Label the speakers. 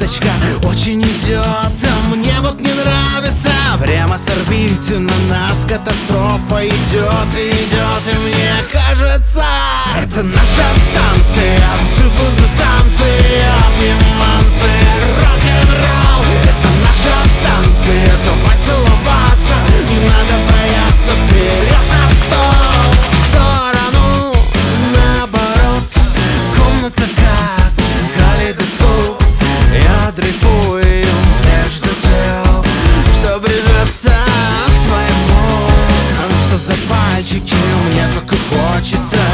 Speaker 1: фоточка очень идет, а мне вот не нравится. Прямо с орбиты на нас катастрофа идет, идет, и мне кажется, это наша станция. Будут танцы, обниманцы, рок-н-ролл. Это наша станция, давай целоваться, не надо бояться, вперед на стол. В сторону, наоборот, комната как калейдоскоп. Я дрейфую между тел, что прижаться к твоему. Ну что за пальчики, мне только хочется